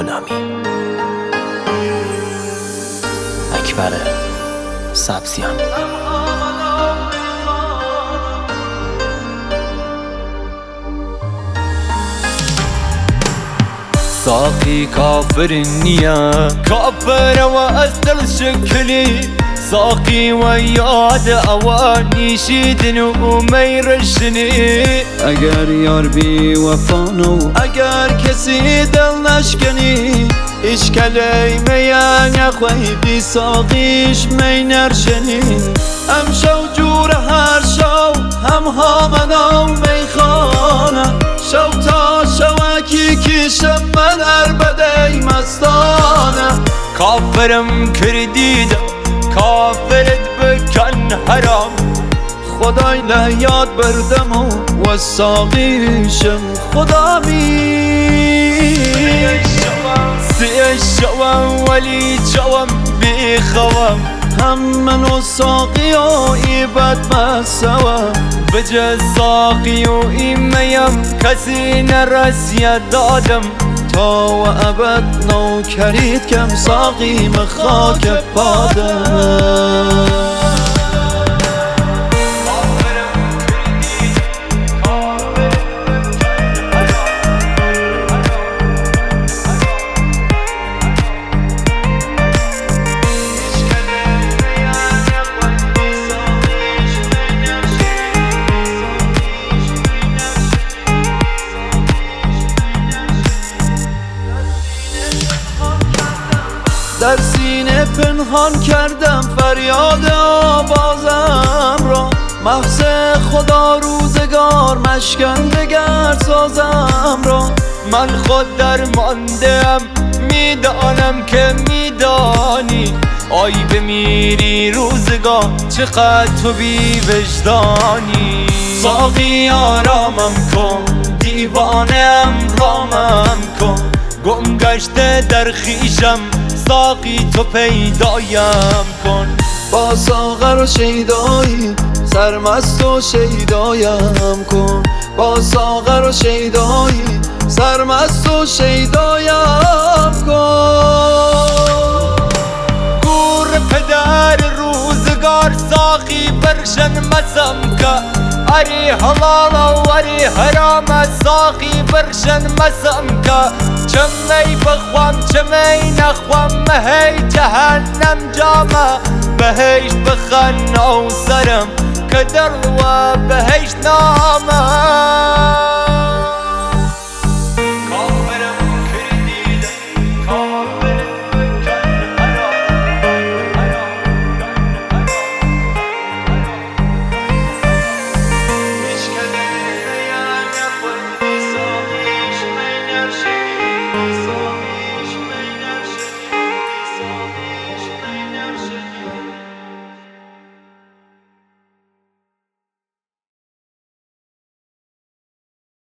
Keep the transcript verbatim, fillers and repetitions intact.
غلامی. اکبر سبزیان. ساقي كافر النية كافر وأسدل شكلي ساقي وياد اوانی شیدن و میرشنی اگر یار بی وفانو اگر کسی دل نشکنی ایش کلیمه نخوی بی ساقیش می نرشنی هم شو جور هر شو هم هامنا می خانه شو تا شوکی کشم من اربده مستانه کافرم کردیدم کافرت بکن حرام خدای لیاد بردم و ساقیشم خدامی سیه شوم ولی جوم بی خوام هم من و ساقی و ایبت مسوام بجز ساقی و ایمیم کسی نرسید دادم تا و ابد نو کرید کم ساقی مخاک پادم در سینه پنهان کردم فریاد آوازم را محض خدا روزگار مشکن دگر سازم را من خود درماندم میدانم که میدانی آی بمیری روزگار چقدر تو بی وجدانی ساقی آرامم کن دیوانم رامم کن گم گشته در خیشم ساقی تو پیدایم کن با ساغر و شیدایی سرمست و شیدایم کن با ساغر و شیدایی سرمست و شیدایم کن گور پدر روزگار ساقی برشن مسم که اری حلال و اری حرام ساقی برشن مسم که چمی بخوام چمی نخوام مهی جهنم جامه بهش بخن او سرم که در و بهش نامه